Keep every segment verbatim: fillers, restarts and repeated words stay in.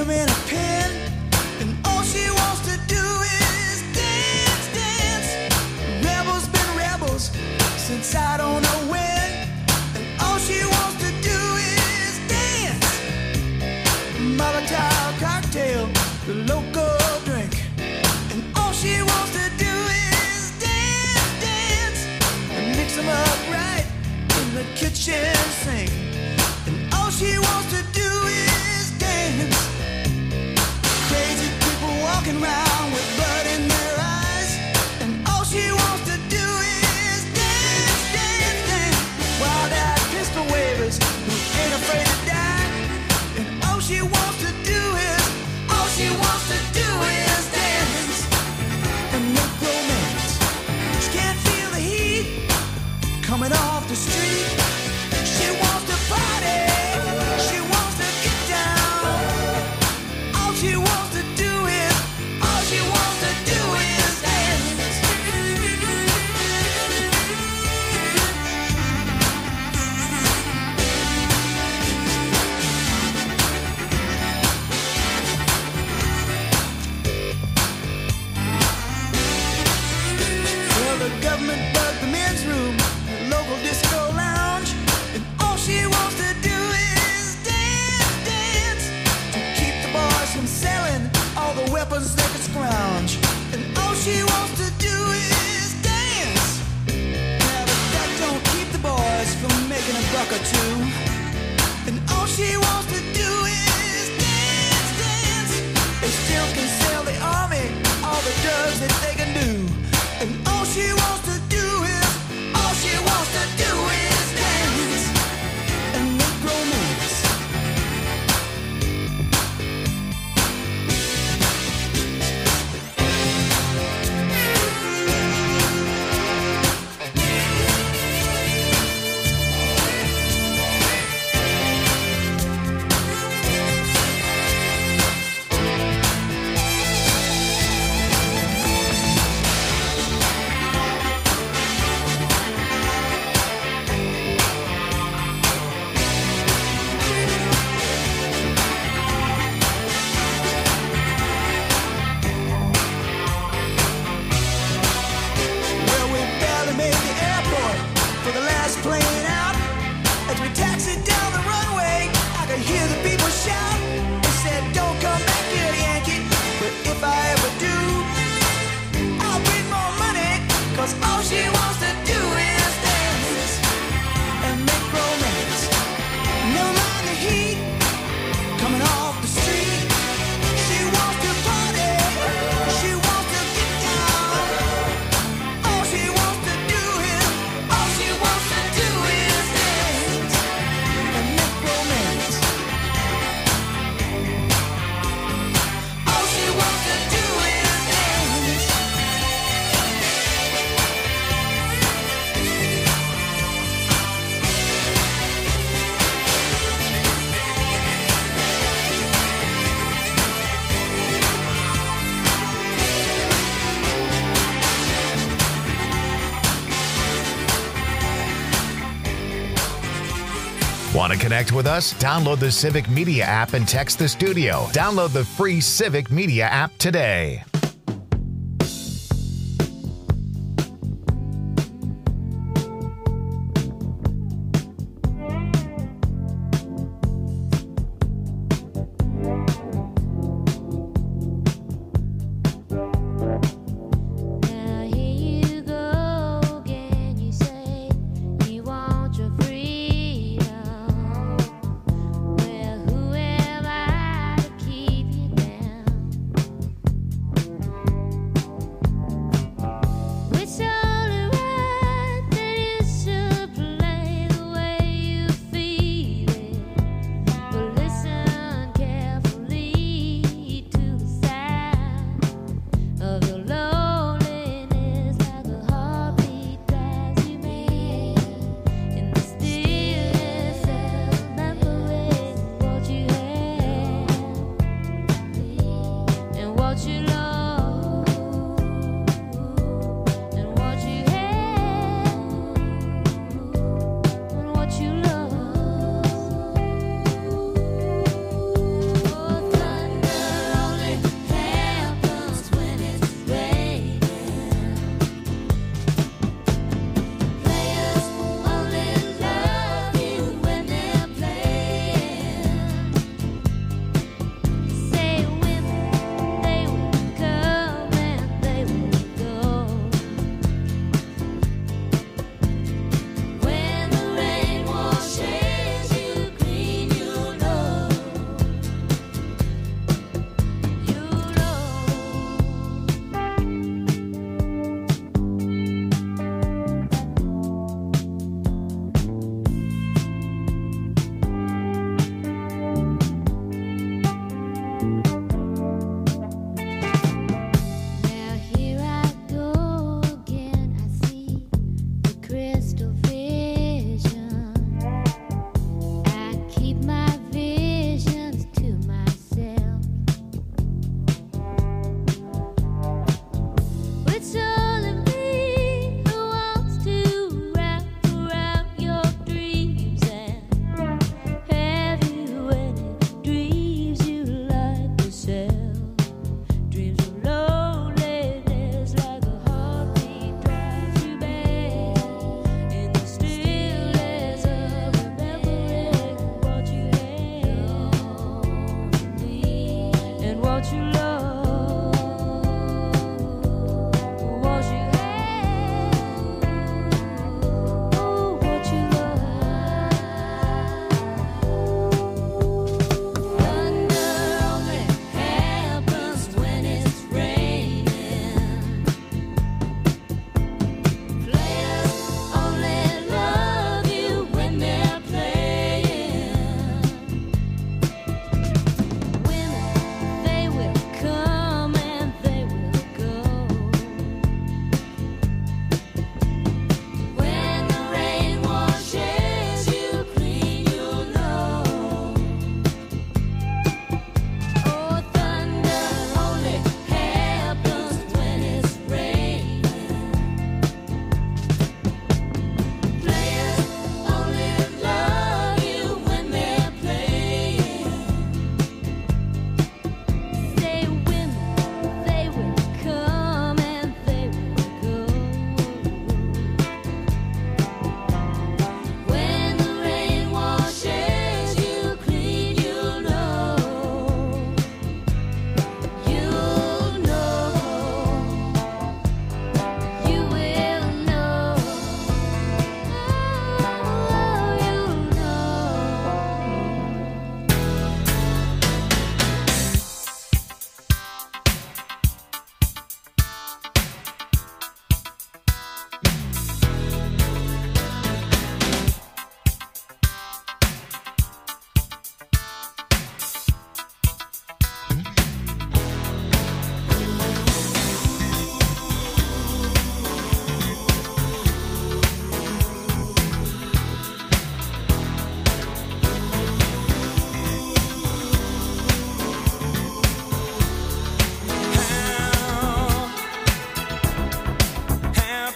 her in a pen, and all she wants to do is dance, dance. Rebels been rebels since I don't know when, and all she wants to do is dance. Molotov cocktail, the local drink, and all she wants to do is dance, dance, and mix them up right in the kitchen sink, and all she wants to do is dance. Crazy people walking around with blood in their eyes, and all she wants to do is dance, dance, dance. Wild-eyed pistol wavers who ain't afraid to die, and all she wants to do is, all she wants to do is dance and make romance. She can't feel the heat coming off the street. She wants to party, she wants to get down. All she wants to do is, all she wants to do is dance. Well, the government bugged the men's room, the local disco lounge, and all she wants to do is dance, dance, to keep the boys from selling all the weapons they could scrounge. And all she wants to do is dance. Yeah, but that don't keep the boys from making a buck or two. And all she wants to do is dance, dance. They still can sell the army all the drugs that they can do. And all she wants to do is, all she wants to do is dance and make romance. Well, we barely made the airport for the last plane out. As we taxied down the runway, I could hear the people shout. They said, don't come back here, Yankee. But if I ever do, I'll bring more money, 'cause all she wants to do is dance and make romance. Never mind the heat coming off the street. She wants to party, she wants to get down. All she wants to do is, all she wants to do is dance and make romance. All she wants to do is dance. Want to connect with us? Download the Civic Media app and text the studio. Download the free Civic Media app today. Now here you go again. You say you want your freedom. Well, who am I to keep you down?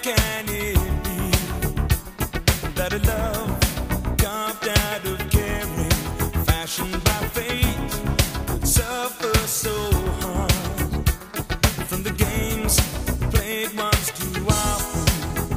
can it be that a love carved out of caring, fashioned by fate, would suffer so hard from the games played once too often?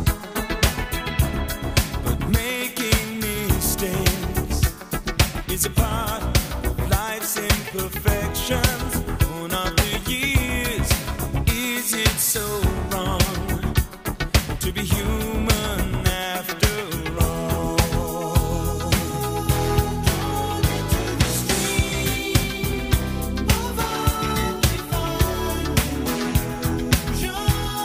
But making mistakes is a part of life's imperfections. Born of the years, is it so wrong to be human after all? Drawn into the stream of undefined illusion,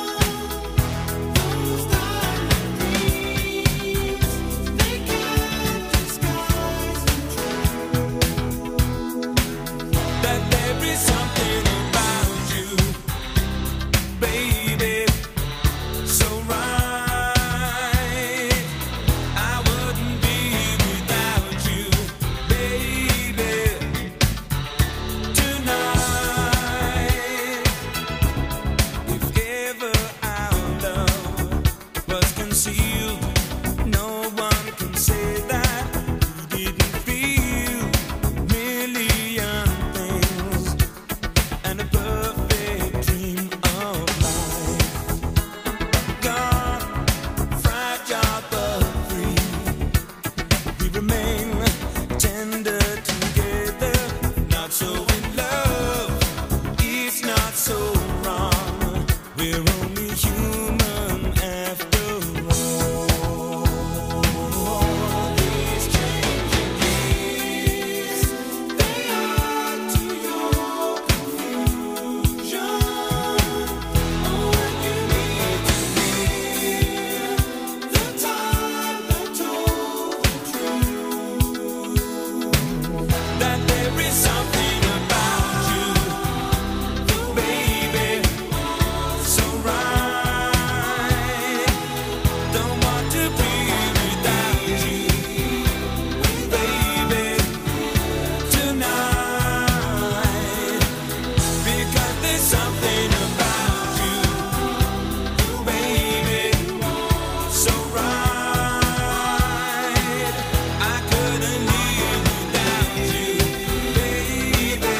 those diamond dreams, they can't disguise the truth that there is something about you, baby, so right. I wouldn't be without you, baby, tonight. If ever our love was concealed, no one can say that we didn't feel a million things and a perfect dream of life. Gone, fragile but free, we remain tender together. Not so in love, it's not so wrong. We're only human after all. These changing years, they add to your confusion. Oh, when you need to hear the time that told the truth that there is something about you, baby, so right. Don't want to be without you, baby, tonight. Because there's something about you, baby, so right. I couldn't live without you, baby,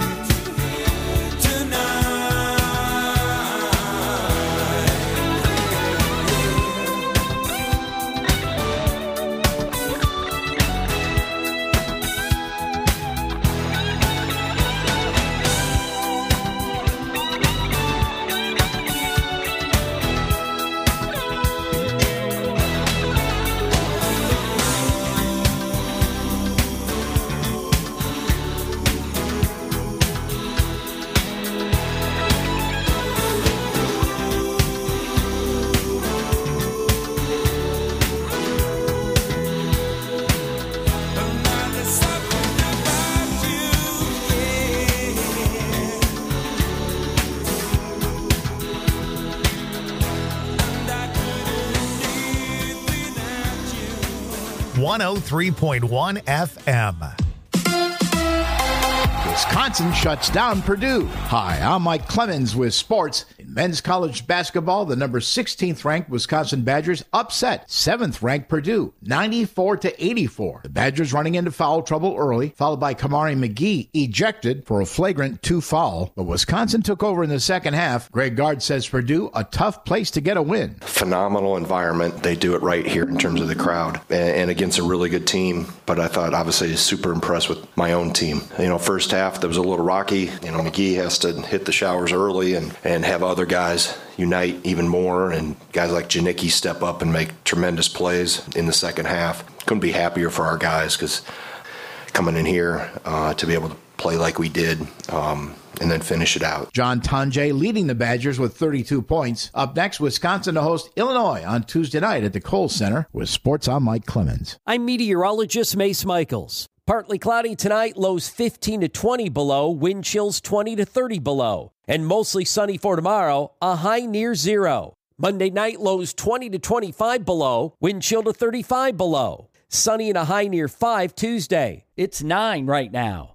another something about you, yeah. And I couldn't live without you. one oh three point one F M. Wisconsin shuts down Purdue. Hi, I'm Mike Clemens with sports. In men's college basketball, the number sixteenth ranked Wisconsin Badgers upset seventh ranked Purdue, ninety-four to eighty-four. The Badgers running into foul trouble early, followed by Kamari McGee ejected for a flagrant two foul. But Wisconsin took over in the second half. Greg Gard says Purdue a tough place to get a win. Phenomenal environment. They do it right here in terms of the crowd and, and against a really good team. But I thought obviously super impressed with my own team. You know, first half that was a little rocky. You know, McGee has to hit the showers early and, and have other guys unite even more, and guys like Janicki step up and make tremendous plays in the second half. Couldn't be happier for our guys because coming in here uh, to be able to play like we did um, and then finish it out. John Tonje leading the Badgers with thirty-two points. Up next, Wisconsin to host Illinois on Tuesday night at the Kohl Center. With sports, I'm Mike Clemens. I'm meteorologist Mace Michaels. Partly cloudy tonight, lows fifteen to twenty below, wind chills twenty to thirty below. And mostly sunny for tomorrow, a high near zero. Monday night, lows twenty to twenty-five below, wind chill to thirty-five below. Sunny and a high near five Tuesday. It's nine right now.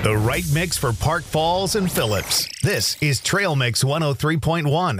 The right mix for Park Falls and Phillips. This is Trail Mix one oh three point one.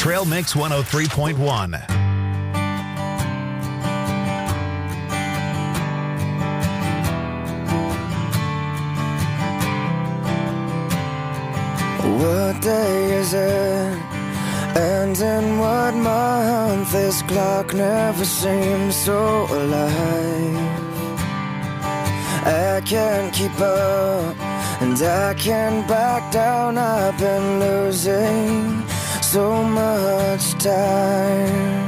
Trail Mix one oh three point one. What day is it? And in what month? This clock never seems so alive. I can't keep up, and I can't back down. I've been losing so much time.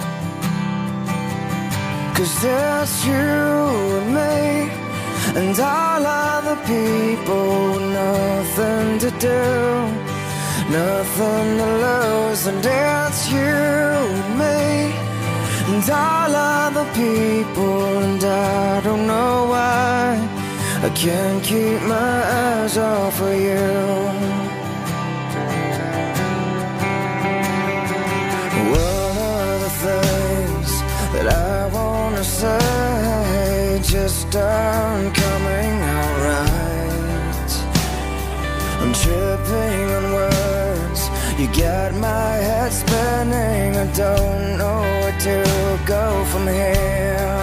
Cause there's you and me, and all other people, nothing to do, nothing to lose. And it's you and me, and all other people, and I don't know why I can't keep my eyes off of you. One of the things that I wanna say just aren't coming out right. I'm tripping on words, you got my head spinning. I don't know where to go from here.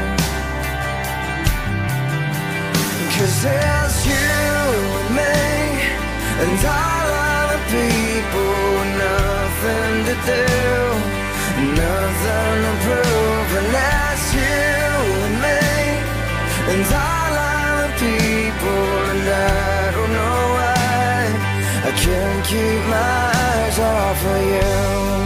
Cause there's you and me, and all other people, nothing to do, nothing to prove. And that's you and me, and all other people, and I don't know why I can't keep my eyes off of you.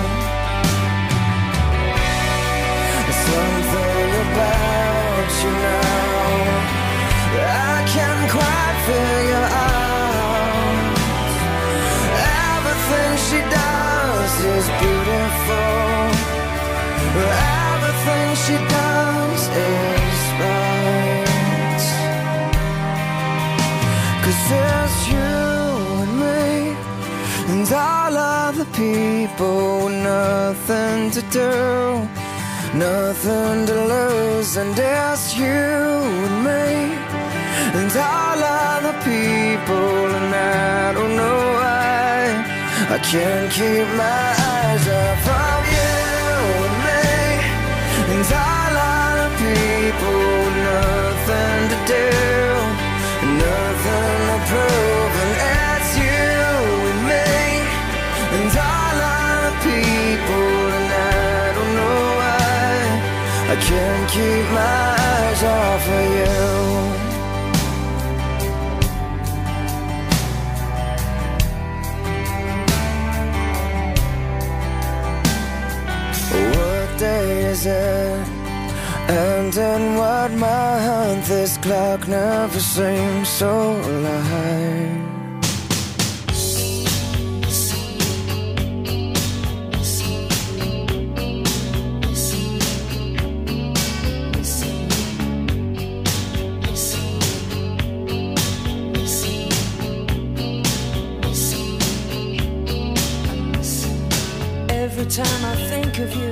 Something about you now I can't quite figure out. Everything she does is beautiful. Everything she does is right. Cause there's you and me, and all other people, nothing to do, nothing to lose. And there's you and me, and all other people, and I don't know why I can't keep my eyes off of you and me, and all other people, nothing to do, nothing to prove. And it's you and me, and all other people, and I don't know why I can't keep my eyes off of you. What day is it? And in what month? This clock never seems so alive. Every time I think of you,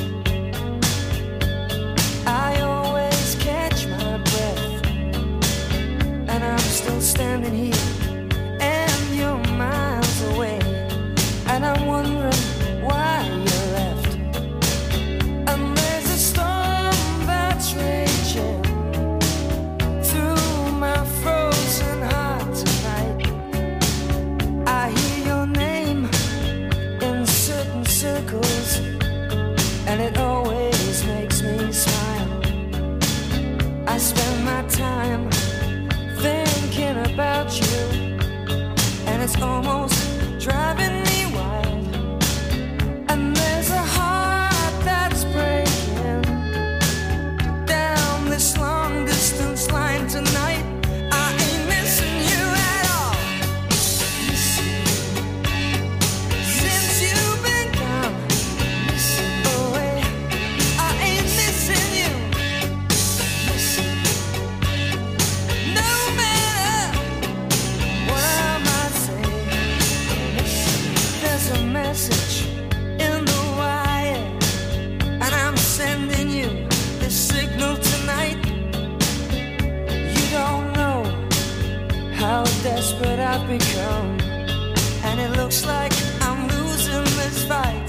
I always catch my breath, and I'm still standing here, and you're miles away, and I'm wondering why you left. And there's a storm that's raging through my frozen heart tonight. I hear your name in certain circles, and it always makes me smile. I spend my time thinking about you, and it's almost driving me wild. And there's a heart that's breaking down this long distance line tonight. I ain't missing you at all. Since you've been gone away, I ain't missing you. No matter what I might say, there's a message in the wire, and I'm sending you this signal tonight. You don't know how desperate I've become, and it looks like I'm losing this fight.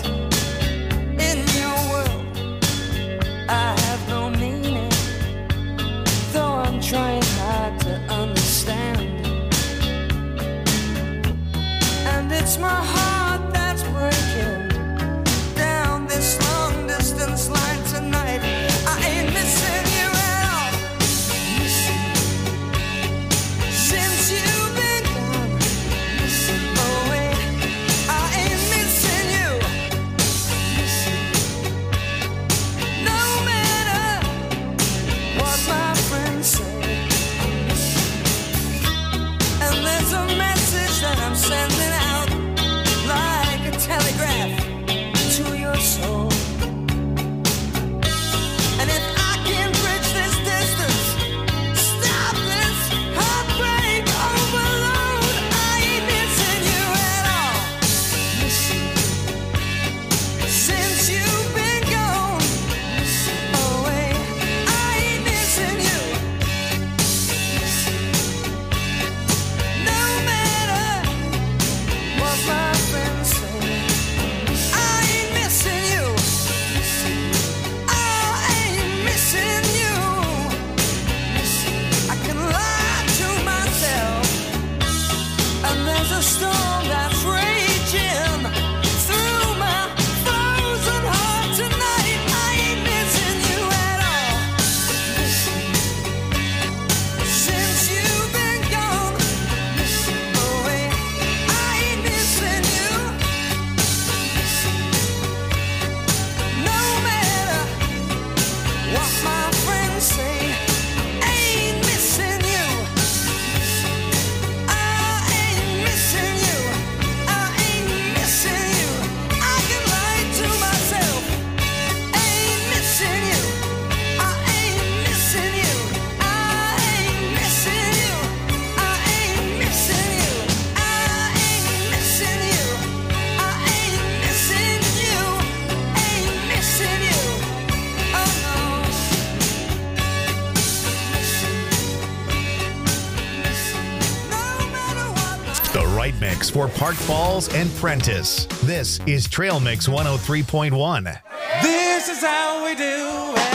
right mix for Park Falls and Prentice. This is Trail Mix one oh three point one. This is how we do it.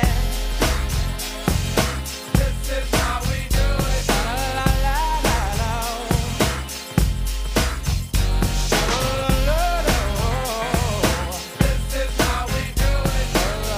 This is how we do it. La la la la la. This is how we do it.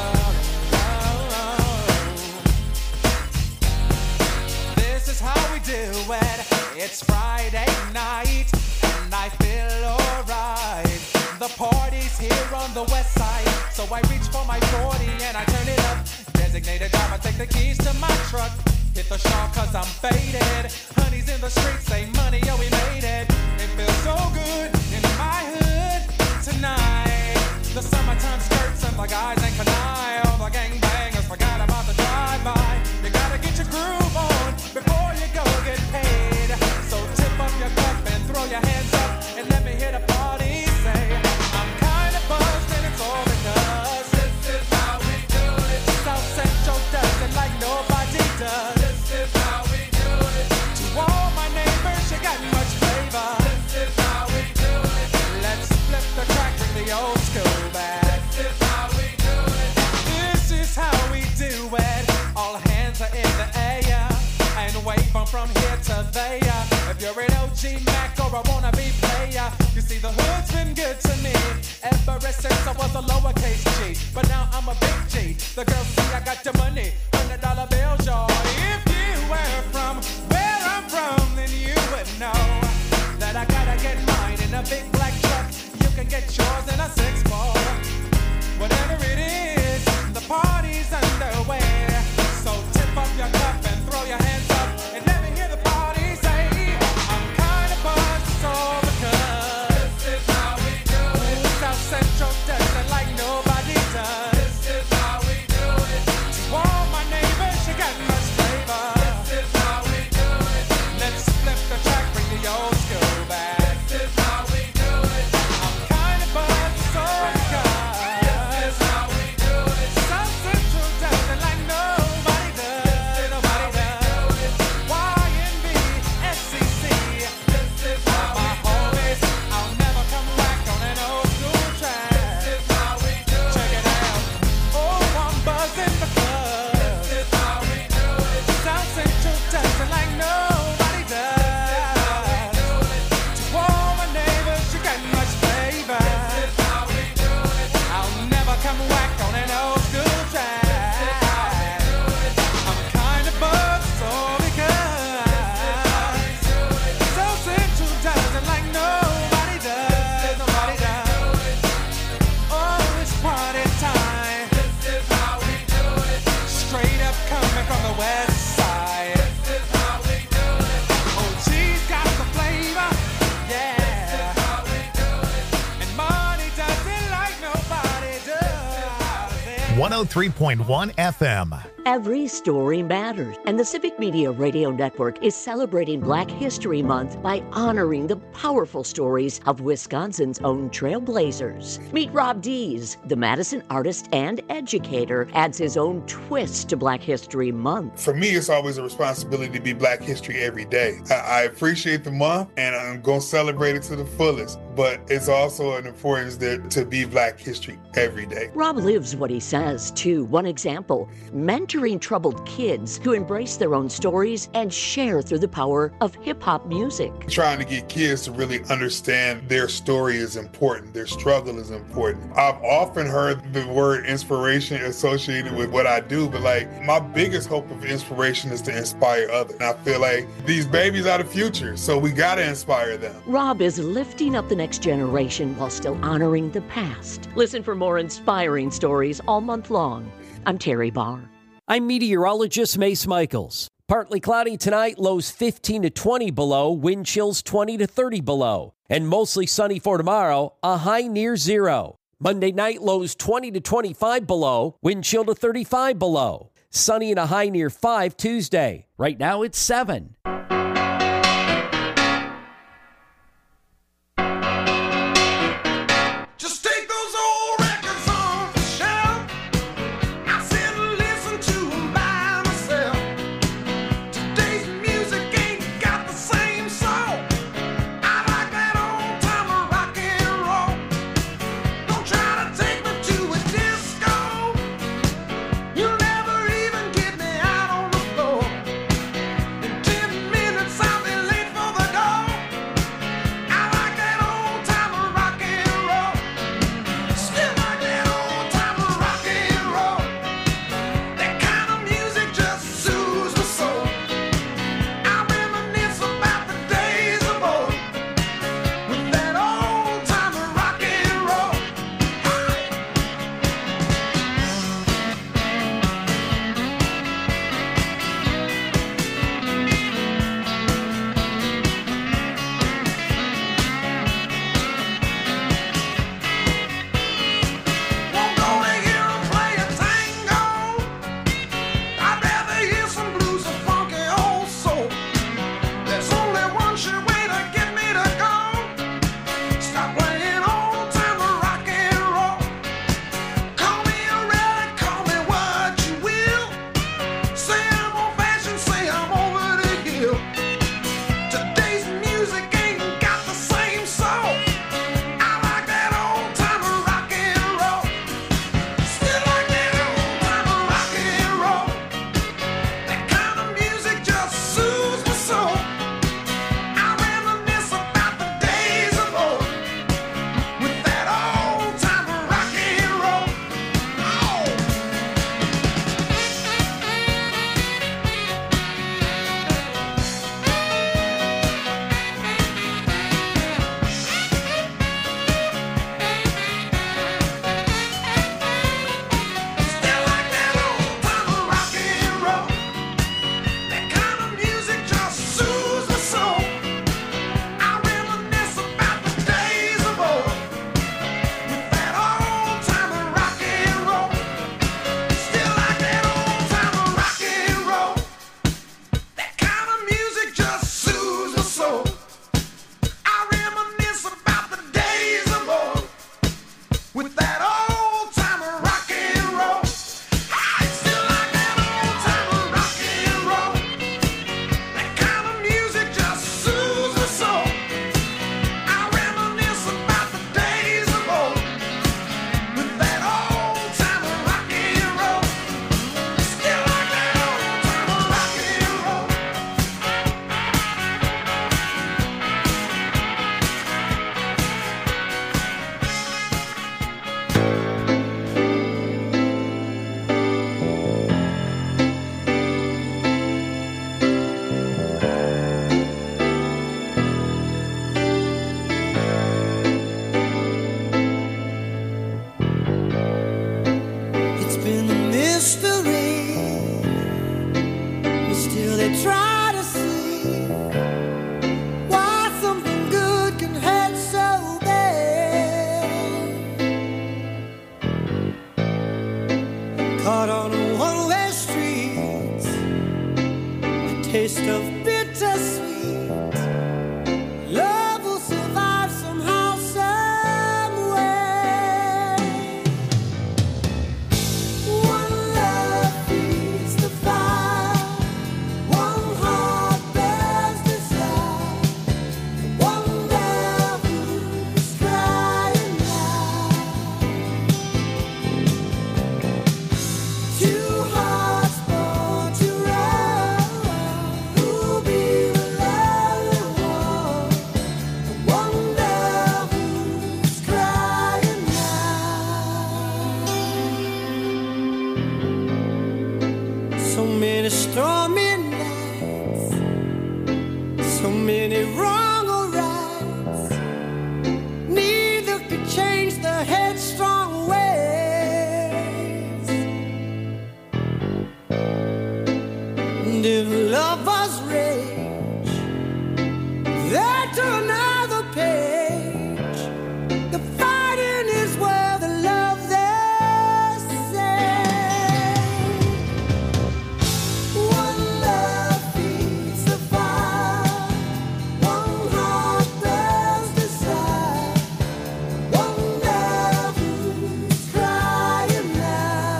This is how we do it. It's Friday night and I feel alright. The party's here on the west side, so I reach for my forty and I turn it up. Designated driver, take the keys to my truck. Hit the shawl cause I'm faded. Honey's in the streets, say money, yo, we made it. It feels so good in my hood tonight. The summertime skirts and the guys ain't canine. All the gangbangers forgot about the drive-by. You gotta get your groove on before you go get paid. So tip up your cup and throw your hands up and let me hear the party say, I'm kinda buzzed and it's all because this is how we do it. South Central does it like nobody does. This is how we do it. To all my neighbors, you got much flavor. This is how we do it. Let's flip the track, bring the old school back. This is how we do it. This is how we do it. All hands are in the air and wave on from here to there. If you're an O G Mac or a wannabe player, you see the hood's been good to me ever since I was a lowercase G. But now I'm a big G. The girls see I got the money, hundred dollar bills, y'all. If you were from where I'm from, then you would know that I gotta get mine in a big black truck. You can get yours in a six four. Whatever it is, the party's underway. So tip up your cup and throw your hands up and let me hear the party say, I'm kinda buzzed, it's all because this is how we do it. South Central does it like nobody does. This is how we do it. To all my neighbors, you got much flavor. This is how we do it. Let's flip the track, bring the old school back. This is how we do it. I'm kinda buzzed, it's all because this is how we do it. South Central does it like nobody does. Nobody does. Y N B, S C C. This is how my homies. I'll never come back on an old school track. This is how we do it. Check it out. Oh, I'm buzzing because this is how we do it. South Central does it like nobody does. To all my neighbors, you got much flavor. This is how we do it. I'll never come back on an old school track. I'm kinda buzzed, so because South Central does it like nobody does. Nobody does. Oh, it's party time. This is how we do it. Straight up coming from the west side. This is how we do it. Oh, G's got the flavor. Yeah. This is how we do it. And money does it like nobody does. one oh three point one F M. Every story matters, and the Civic Media Radio Network is celebrating Black History Month by honoring the powerful stories of Wisconsin's own trailblazers. Meet Rob Dees, the Madison artist and educator, adds his own twist to Black History Month. For me, it's always a responsibility to be Black History every day. I, I appreciate the month, and I'm going to celebrate it to the fullest, but it's also an importance that, to be Black History every day. Rob lives what he says, too. One example, mentoring troubled kids who embrace their own stories and share through the power of hip-hop music. Trying to get kids to really understand their story is important, their struggle is important. I've often heard the word inspiration associated with what I do, but like my biggest hope of inspiration is to inspire others. And I feel like these babies are the future, so we gotta inspire them. Rob is lifting up the next generation while still honoring the past. Listen for more inspiring stories all month long. I'm Terry Barr. I'm meteorologist Mace Michaels. Partly cloudy tonight, lows fifteen to twenty below, wind chills twenty to thirty below. And mostly sunny for tomorrow, a high near zero. Monday night, lows twenty to twenty-five below, wind chill to thirty-five below. Sunny and a high near five Tuesday. Right now it's seven. Just take those old records off the shelf. I sit and listen to 'em by myself. Today's music ain't got the same soul. I mystery, but still they try to see why something good can hurt so bad. Caught on a one-way street, a taste of bittersweet. Love will survive somehow, some way. One love feeds the fire, one heart bears desire, one love who's crying now. Two hearts born to run, who'll be the lonely one? One love who's crying now. So many stormy nights, so many wrong or rights. Neither could change the headstrong ways. And if lovers rage, they turn another page. The fighting is where the love they say. One love feeds the fire, one heart bears desire, one love who's crying now.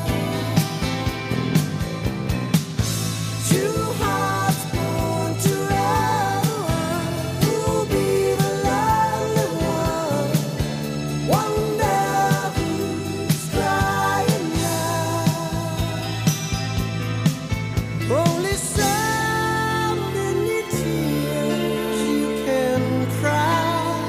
Two hearts born to run, who'll be the lonely one? One love who's crying now. Only so many tears you can cry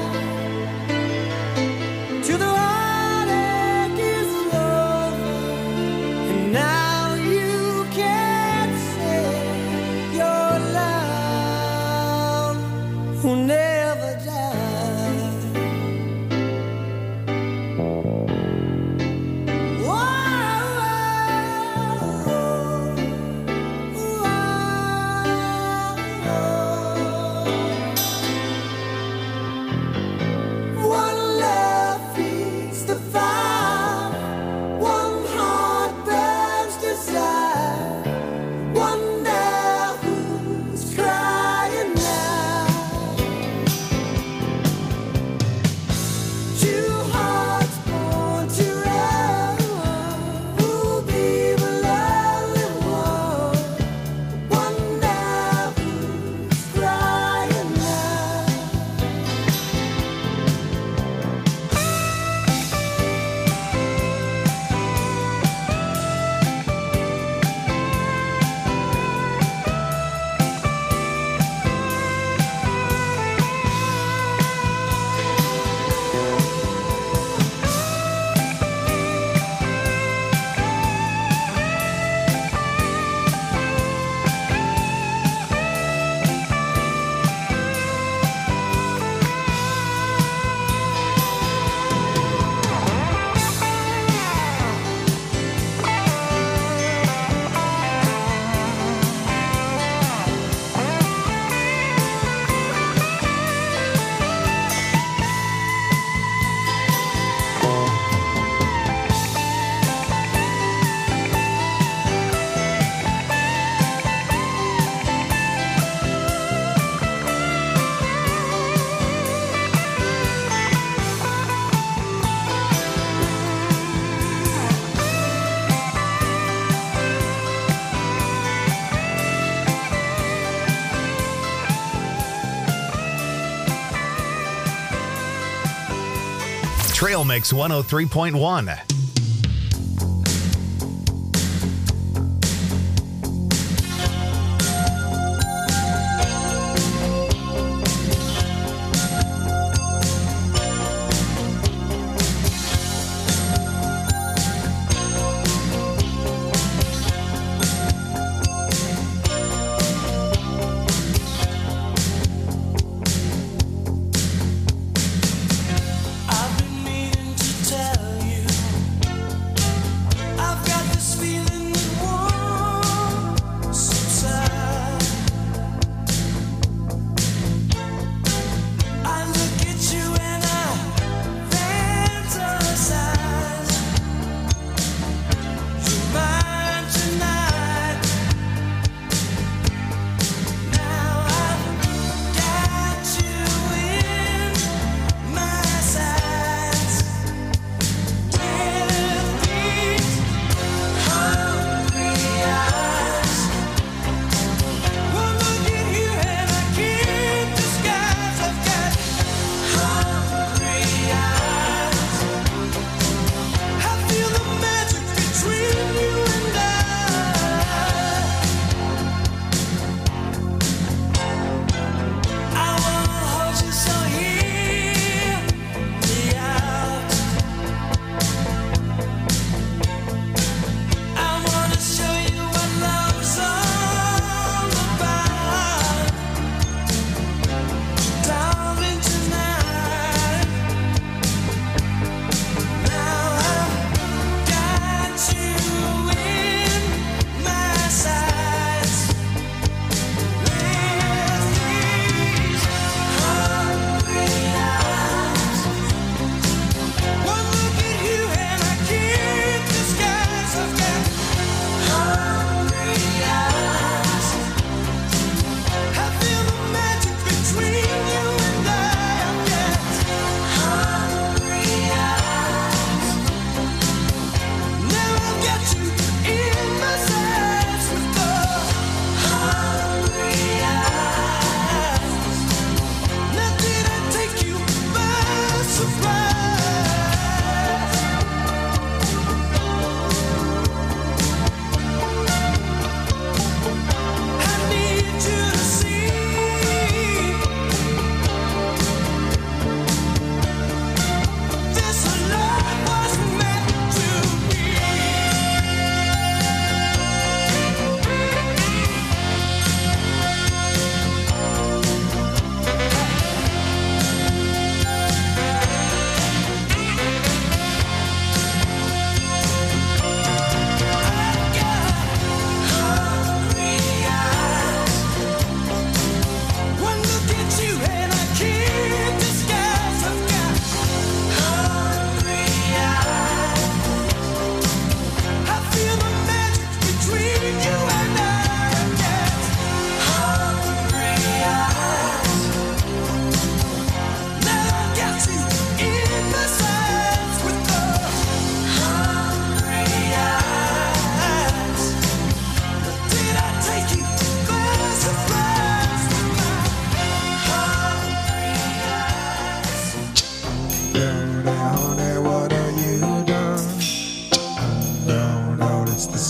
till the heartache is over, and now you can't say your love will never die. One love feeds the fire, one heart burns desire, one love who's crying now. Two hearts born to run, who'll be the lonely one? One love who's crying now. Trail Mix one oh three point one. I've been meaning to tell you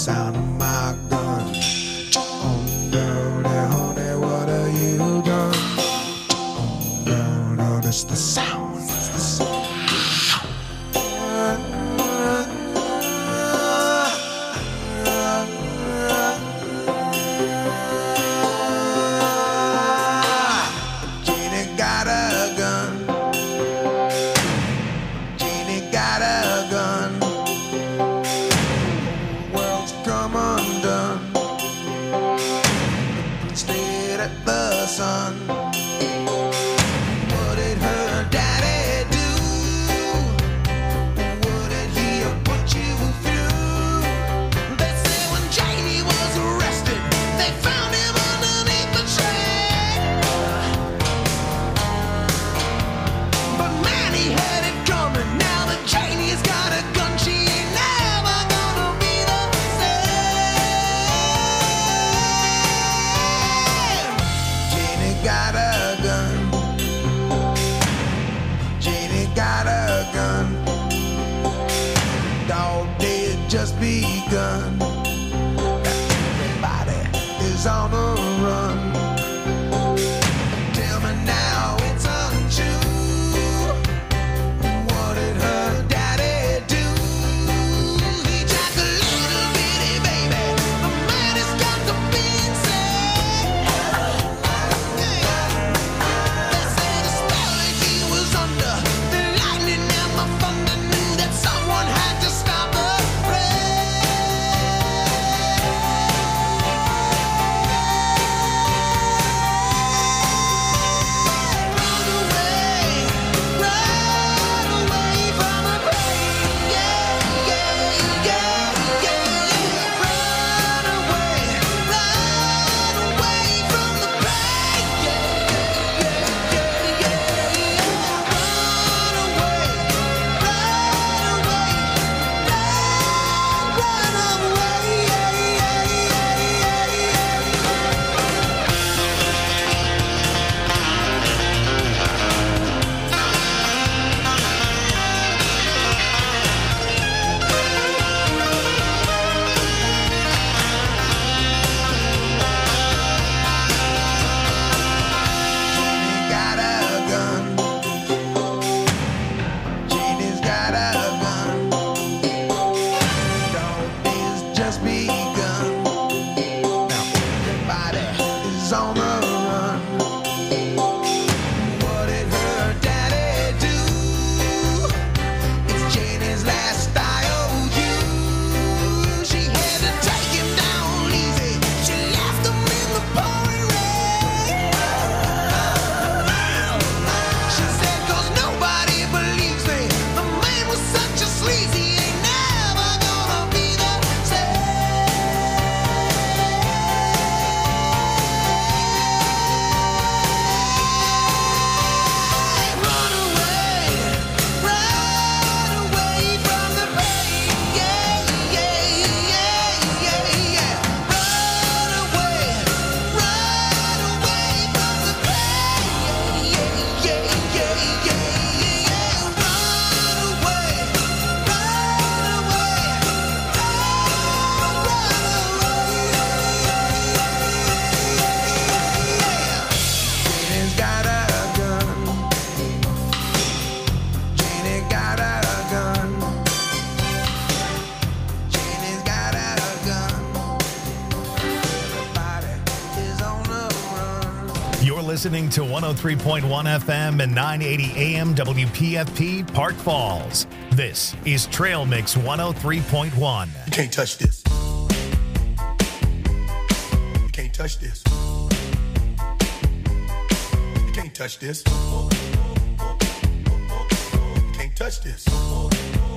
sound of my gun. Oh, girl, honey, what have you done? Oh, girl, no, that's the sound. That's the sound. Jeannie got a gun. Jeannie got a gun. World's come undone. Stayed at the sun. What did her daddy do? What did he put you through? They say when Janie was arrested, they found him underneath the tree. But man, he had it coming. Now that Janie's got a gun, she ain't never gonna be the same. Janie got a gun. Janie got a gun. Dog days just begun. Everybody is on the run. Tell me now it's untrue. What did her daddy do? He jacked a little bitty baby. The man has got to be insane. They say the spell that he was under, the lightning and the thunder knew that someone had to stop the Run away, run away from the pain. Yeah, yeah, yeah, yeah. Run away, run away from the pain. Yeah, yeah, yeah, yeah, yeah. Run away, run away, run, run away. Yeah, yeah, yeah, yeah, yeah. Jeannie got a gun. Jeannie's got a gun. Dog days just begun. Now everybody is on the run. What did her daddy do? It's Janie's last I O U. She had to take him down easy. She left him in the pouring rain. She said, 'cause nobody believes me. The man was such a sleazy, ain't never gonna be the same. Run away, run away from the pain. Yeah, yeah, yeah, yeah, yeah. Run away, run away from the pain. Yeah, yeah, yeah, yeah, yeah. Run away, run away, Janie's got a gun. Janie got a gun. Janie's got a gun. Everybody is on the run. You're listening to one oh three point one F M and nine eighty A M W P F P Park Falls. This is Trail Mix one oh three point one. You can't touch this. You can't touch this. You can't touch this. You can't touch this.